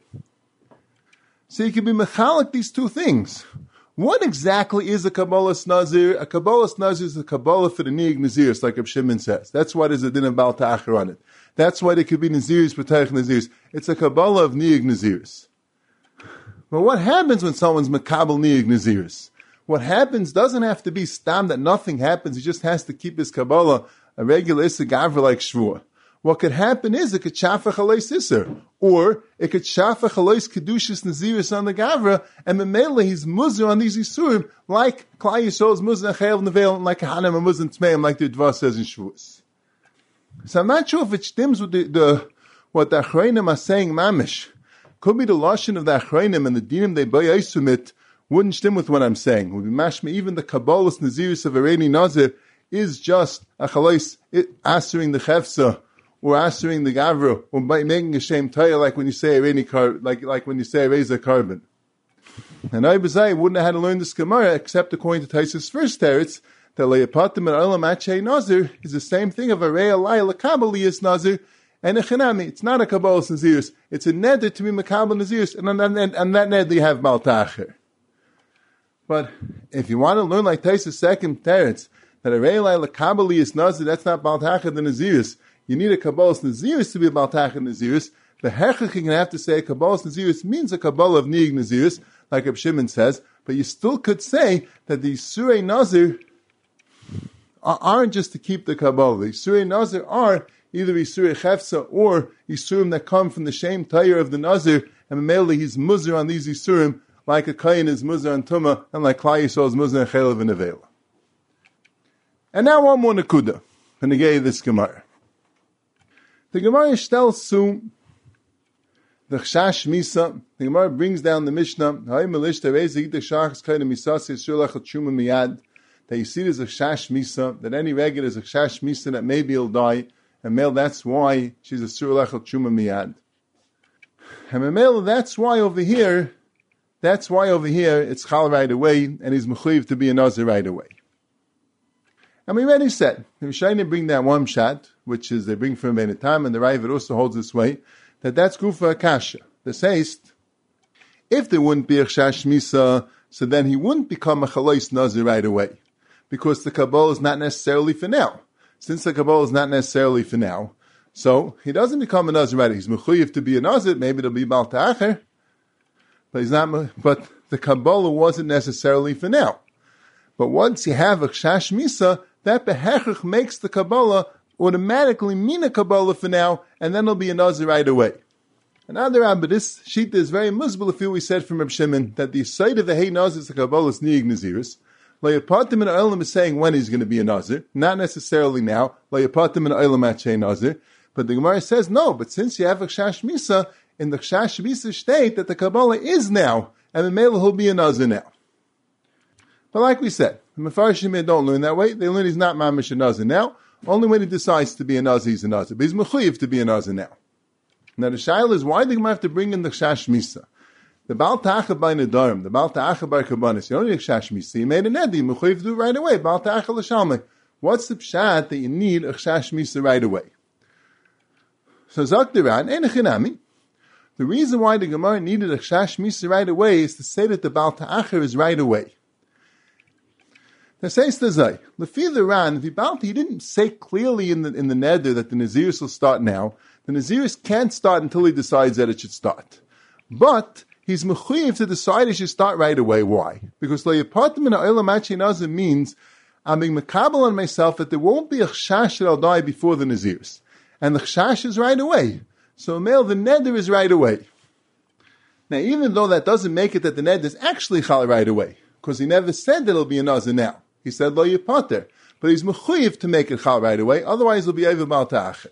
So you can be mechalik these two things. What exactly is a Kabbalah's Nazir? A Kabbalah's Nazir is a Kabbalah for the Niig Nazirus, like Reb Shimon says. That's why there's a din of Baal Ta'achar on it. That's why there could be Nazirus, B'tayich Nazirus. It's a Kabbalah of Niig Nazirus. But what happens when someone's Makabal Niig Nazirus? What happens doesn't have to be stam that nothing happens. He just has to keep his Kabbalah a regular Issa Gavra like Shvua. What could happen is it could shafa chalais Isser, or it could shafa chalais Kedushas Nazirus on the Gavra, and Memela he's muzzer on these Isurim, like Klai Yisrael's muzzer Chayav Nevel, and like Hanem and muzzer Tmeim, like the Dvar says in Shavuos. So I'm not sure if it stems with what the Achreinim are saying, Mamish. Could be the Lashon of the Achreinim and the Dinim they buy Eisumit wouldn't stem with what I'm saying. It would be mashma, even the Kabbalah's Nazirus of Hareini Nazir is just a chalais answering the Chefsa, or answering the Gavra, or by making a shame Taya, like when you say like when you say Reza Carbon. And I wouldn't have had to learn this Gemara except according to Taisa's first teretz, that Le'yapatim and Olam Akshay Nazir is the same thing of Harei Alai L'Kabbaliyas Nazir and a Chinami. It's not a Kabbalah's Nazirus. It's a neder to be Makabal Nazirus, and that neder you have Baltacher. But if you want to learn like Taisa's second teretz, that Harei Alai L'Kabbaliyas Nazir, that's not Baltacher the Nazirus. You need a Kabbalah's Nazirus to be a Baltacher Nazirus. The Hechach you're going to have to say a Kabbalah's Nazirus means a Kabbalah of Niig Nazirus, like Reb Shimon says, but you still could say that the Surei Nazir aren't just to keep the Kabbalah. The Surei Nazir are either Isurei Chefsa or Isurim that come from the Shem Tayr of the Nazir, and Memele he's Muzzer on these Isurim like a Kayin is Muzar and Tumah, and like Klal Yisrael is Muzar and Chelev and Nevela. And now one more Nakuda, and again this Gemara. The Gemara tells Su, the Chash Misa, the Gemara brings down the Mishnah, that you see there's a Chash Misa, that any regular is a Chash Misa, that maybe he'll die, and male, that's why she's a Surah Lechel Truma Miyad. And male, that's why over here it's Chal right away, and he's Mechuyev to be a Nazir right away. And we already said, the Rishonim bring that one shot, which is they bring from Bein Tam, and the Ravid also holds this way, that's Gufa Akasha. The says, if there wouldn't be a Chash Misa, so then he wouldn't become a Chalois Nazir right away, because the Kabbalah is not necessarily for now. Since the Kabbalah is not necessarily for now, so he doesn't become a Nazir right away. He's Mechuyev to be a Nazir, maybe it'll be Baal Ta'acher, but he's not. But the Kabbalah wasn't necessarily for now. But once you have a Chash Misa, that behechach makes the Kabbalah automatically mean a Kabbalah for now, and then it'll be a Nazir right away. Another Rabbi, this sheet is very musbel. If we said from Reb Shimon that the site of the Hey Nazir is the Kabbalah is Niig Naziris. Layapatim in Olam is saying when he's going to be a Nazir, not necessarily now. Layapatim in Olam at Shei Nazir, but the Gemara says no. But since you have a Chash Misa, in the Chash Misa state that the Kabbalah is now, and the Mela will be a Nazir now. But like we said, the Mefarshim don't learn that way. They learn he's not Mamish a Nazir now. Only when he decides to be a Nazir, he's a Nazir. But he's Mechuyev to be a Nazir now. Now the Shaila is, why do you have to bring in the Chash Misa? The Baal Ta'acha by Nedarim, the Baal Ta'acha by Kabbanis, you don't need a Chash Misa. You made an Edi, Mechuyev to do it right away. Baal Ta'acha l'Shalmei. What's the pshat that you need a Chash Misa right away? So Zak Diran, Ein Chinami. The reason why the Gemara needed a Chash Misa right away is to say that the Baal Ta'acha is right away. Now says the Zay, Lefi the Ran, he didn't say clearly in the Neder that the Naziris will start now. The Naziris can't start until he decides that it should start. But he's mechuyev to decide he should start right away. Why? Because Layapatim in Ha'olam Achi Nazir means I'm being mekabel on myself that there won't be a chash that I'll die before the Naziris. And the chash is right away. So male, the Neder is right away. Now even though that doesn't make it that the Neder is actually chal right away, because he never said that it'll be a Nazir now. He said lo yipater, but he's mechuyev to make it chal right away. Otherwise, it'll be over Baal Ta'acher.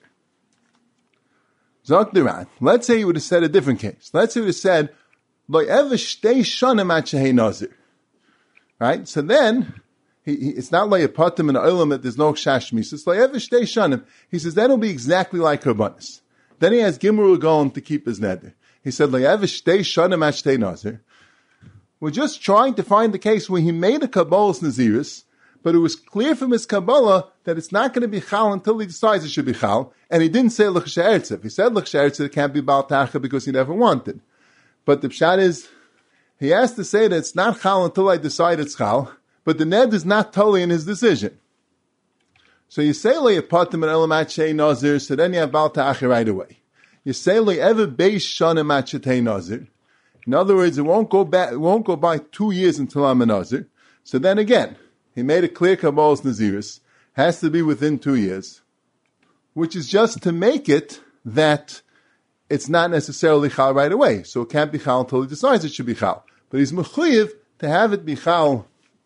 Zok Diran. Let's say you would have said a different case. Let's say you would have said lo ever shtei shanim at shehei nazir. Right. So then it's not lo yipatim in Olam that there's no chash misa. It's lo ever shtei shanim. He says that'll be exactly like Karbanis. Then he has Gimur Ugon to keep his neder. He said lo ever shtei shanim at shehei nazir. We're just trying to find the case where he made a Kabbalah's Naziris, but it was clear from his Kabbalah that it's not going to be Chal until he decides it should be Chal, and he didn't say L'chsha Eretz. If he said L'chsha Eretz, it can't be Baal Ta'acha because he never wanted. But the Pshat is, he has to say that it's not Chal until I decide it's Chal, but the Ned is not totally in his decision. So you say Le'yapatim and Elamat Shei Nazir, so then you have Baal Ta'acha right away. You say Le'ever Beish Shanim At Shetei Nazir. In other words, it won't go by 2 years until I'm a Nazir. So then again, he made a clear Kabbalah's Naziris, has to be within 2 years, which is just to make it that it's not necessarily Chal right away. So it can't be Chal until he decides it should be Chal. But he's mechuyev to have it be Chal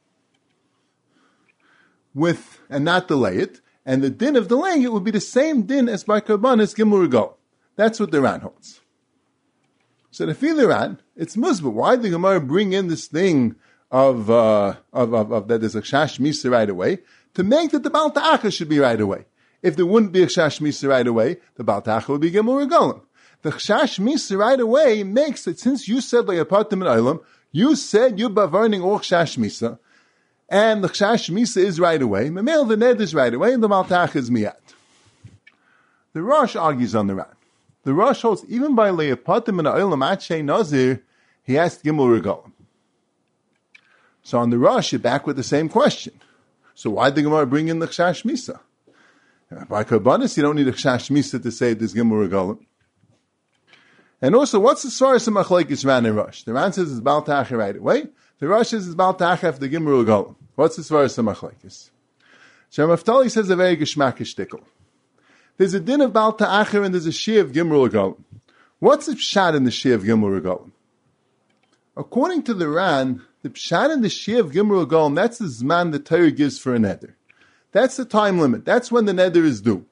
with, and not delay it. And the din of delaying it would be the same din as by Karbanis Gimur Go. That's what the Ran holds. So the Ran, it's Musbah. Why did the Gemara bring in this thing of that there's a Chash Misa right away? To make that the Baal Ta'acha should be right away. If there wouldn't be a Chash Misa right away, the Baal Ta'acha would be Gemur Golim. The Chash Misa right away makes it, since you said Le'yapatim and Olam, you said you're bavarning all Chash Misa, and the Chash Misa is right away, Memel the Ned is right away, and the Baal Ta'acha is Miyat. The Rosh argues on the Ran. The Rosh holds, even by Le'yapatim and Olam at Shei Nazir, he has to Gimel Regalim. So on the Rosh, you're back with the same question. So why did the Gemara bring in the Chash Misa? By Karbanis, you don't need a Chash Misa to say there's Gimel Regalim. And also, what's the source of Machlekes Ran and Rosh? The Ran says it's Baal Ta'acha right away. The Rosh says it's Baal Ta'acha after the Gimel Regalim. What's the source of Machlekes? So Naftali says a very geschmackish tickle. There's a din of Baal Ta'acher and there's a Shia of Gimel Regalim. What's the pshat in the Shia of Gimel Regalim? According to the Ran, the Pshat and the Shia of Gimel Regalim, that's the Zman the Torah gives for a neder. That's the time limit. That's when the neder is due.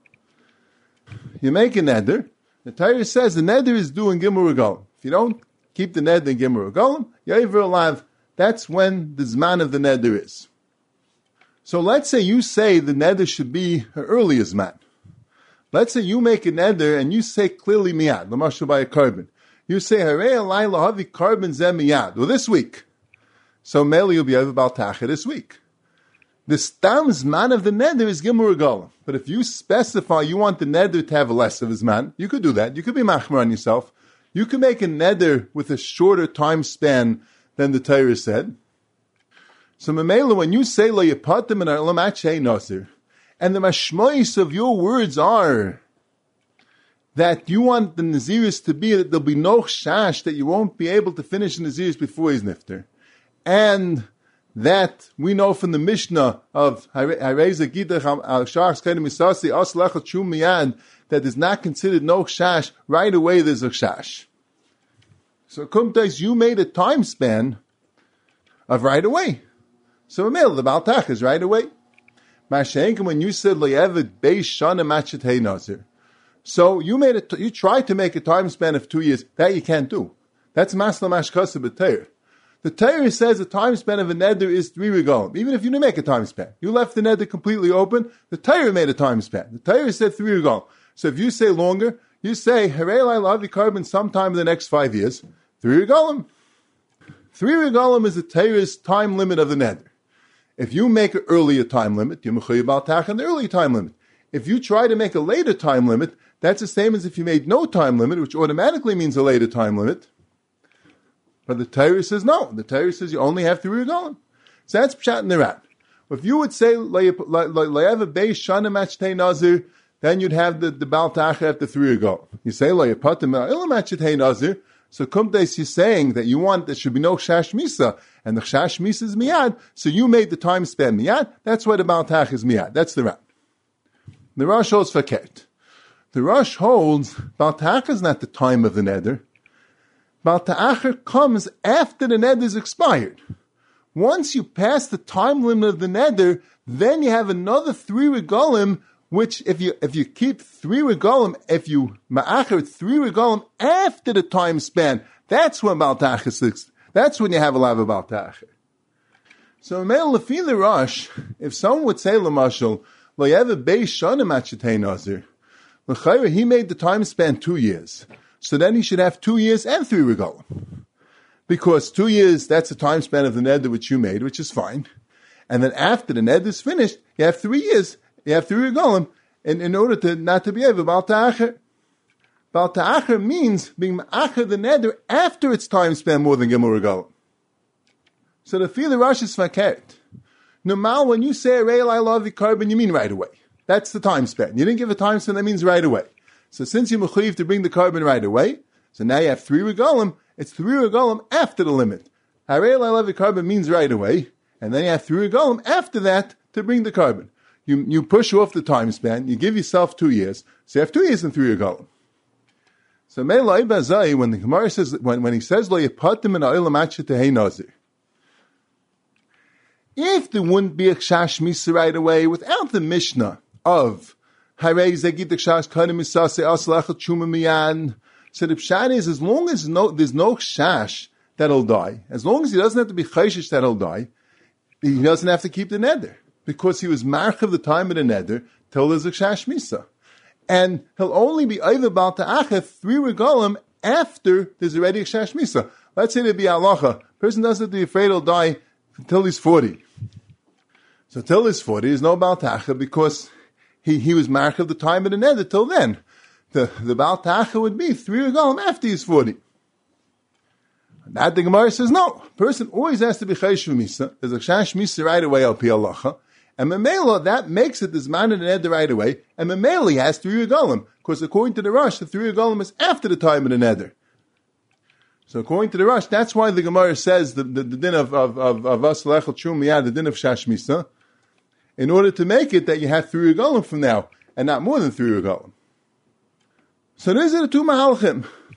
You make a neder, the Torah says the neder is due in Gimel Regalim. If you don't keep the neder in Gimel Regalim, you're over alive. That's when the Zman of the neder is. So let's say you say the neder should be her earlier Zman. Let's say you make a neder and you say clearly miyad, l'mashal by a carbon. You say, Harei alai lahavi carbon zeh miyad, or this week. So Meli you'll be over Baal Tacha this week. The stam zman of the neder is Gimel Regalim. But if you specify you want the neder to have less of a zman, you could do that. You could be machmer on yourself. You could make a neder with a shorter time span than the Torah said. So Memela, when you say lo yapatim and arlam achei nasir, and the mashmois of your words are that you want the Naziris to be that there'll be no chash, that you won't be able to finish the Naziris before he's nifter, and that we know from the Mishnah of Hareza Gidach al Shachs Kedim Misasi As Lechot Shum Miyad that is not considered no chash. Right away, there's a chash. So Kumtais, you made a time span of right away. So Emil, the Baal Tach is right away. Mashenkim, when you said Le'evet Beis Shana Machet Hey Nazir, so you tried to make a time span of 2 years. That you can't do. That's Masla Mashkasa B'Teir. The Torah says the time span of a neder is 3 regalim. Even if you didn't make a time span, you left the neder completely open. The Torah made a time span. The Torah said 3 regalim. So if you say longer, you say Harei alai lahavi carbon sometime in the next 5 years. 3 regalim. 3 regalim is the Torah's time limit of the neder. If you make an earlier time limit, you're mechuyev Baal Tach on the early time limit. If you try to make a later time limit, that's the same as if you made no time limit, which automatically means a later time limit. But the Torah says no. The Torah says you only have 3 regalim. So that's pshat in the Ran. If you would say le'ev beis shana machetei nazir, then you'd have the Baal Tach after 3 regalim. You say le'epatim elam machetei nazir. So kumtes you're saying that you want there should be no chash misa, and the chash misa is miyad. So you made the time span miyad. That's why the Baal Tach is miyad. That's the Ran. The Rosh holds fakert. The Rosh holds Baal Tach is not the time of the neder. Baal Ta'achar comes after the neder is expired. Once you pass the time limit of the neder, then you have another 3 regalim, which if you keep 3 regalim, if you ma'achar 3 regalim after the time span, that's when Baal Ta'achar is. That's when you have a lot of Baal Ta'achar. So Meil Lefi the Rosh, if someone would say Lamashal, Lo Yever Beis Shana Machetei Nazir, L'chayra, he made the time span 2 years. So then he should have 2 years and 3 regalim. Because 2 years, that's the time span of the neder which you made, which is fine. And then after the neder is finished, you have 3 years, you have 3 regalim, in order to not to be able Baal Ta'achar. Baal Ta'achar means being ma'achar the neder after its time span more than Gimel regalim. So the feel the Rosh is fakert. Normal, when you say Harei alai lahavi carbon, you mean right away. That's the time span. You didn't give a time span, that means right away. So since you're mechuyev to bring the carbon right away, so now you have 3 regalim, it's 3 regalim after the limit. Harei alai lahavi carbon means right away, and then you have 3 regalim after that to bring the carbon. You push off the time span, you give yourself 2 years, so you have 2 years and 3 regalim. So Me'lai Bazai, when the Gemara says, when he says, Lo yapatim and ha'olam machetei nazir, if there wouldn't be a chash misa right away without the Mishnah of Harei zegid chash kanim misase as lechot shuma miyan, so the pshat is as long as there's no chash that'll die, as long as he doesn't have to be chayshish that'll die, he doesn't have to keep the neder, because he was mark of the time of the neder till there's a chash misa. And he'll only be either Baal Ta'achar 3 regalim after there's already a chash misa. Let's say there be halacha. Person doesn't have to be afraid he'll die until he's 40. So till he's 40, there's no Baal Ta'achar because he was mark of the time of the neder till then. The Baal Ta'achar would be 3 regalim after he's 40. That the Gemara says no. Person always has to be chayshish misa. There's a chash misa right away al pi halacha. And Memela, that makes it the Zman of the neder right away. And Memela has 3 regalim. Because according to the Rosh, the 3 regalim is after the time of the neder. So according to the Rosh, that's why the Gemara says the din of us lechot shum miyad, the din of chash misa, in order to make it that you have 3 regalim from now, and not more than 3 regalim. So these are the 2 mahalchim.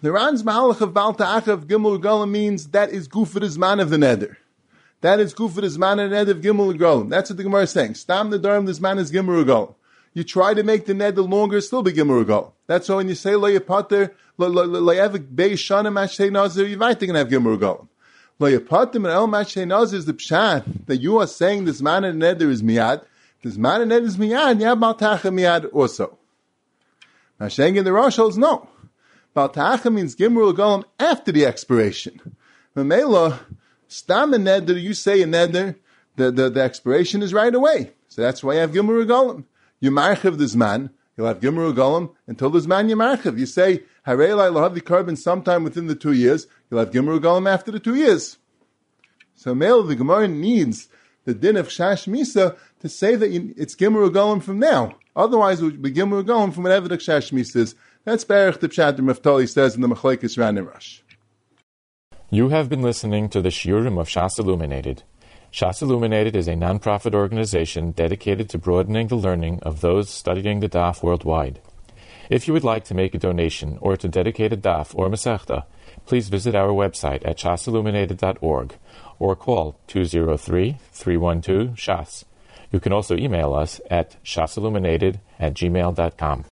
The Ran's Mahalach of Baal Ta'achav Gimel Ugalim means that is Gufat Izman of the Neder. That is Gufat Izman of the Neder of Gimel Ugalim. That's what the Gemara is saying. Stam the Darm, this man is Gimel Ugalim. You try to make the Neder longer, still be Gimel Ugalim. That's why when you say Lo Yapater, Lo Yavik Bei Shana Mashtei Nazir, you're right, they're going to have Gimel Ugalim. Lo Yapater and El Mashtei Nazir is the Pshat that you are saying this man and Neder is Miyad. This man and Neder is Miyad, you have Baal Ta'achav Miyad also. Now, saying in the Rosh holds no. Baal Ta'achav means Gimel Ugalim after the expiration. Memela, Stam a Neder, you say a Neder, the expiration is right away. So that's why you have Gimel Ugalim. You marchiv this man, you'll have Gimel Ugalim until this man you marchiv. You say, Harei Lai Lahavi Carbon sometime within the 2 years, you'll have Gimel Ugalim after the 2 years. So Memela, the Gemara needs the din of Chash Misa to say that it's Gimel Ugalim from now. Otherwise, it would be Gimel Ugalim from whenever the Chash Misa is. That's Baruch the Pshat Raftali says in the Machlekes Ran and Rosh. You have been listening to the Shiurim of Shas Illuminated. Shas Illuminated is a non-profit organization dedicated to broadening the learning of those studying the Daf worldwide. If you would like to make a donation or to dedicate a Daf or Masechta, please visit our website at shasilluminated.org or call 203-312-SHAS. You can also email us at shasilluminated@gmail.com.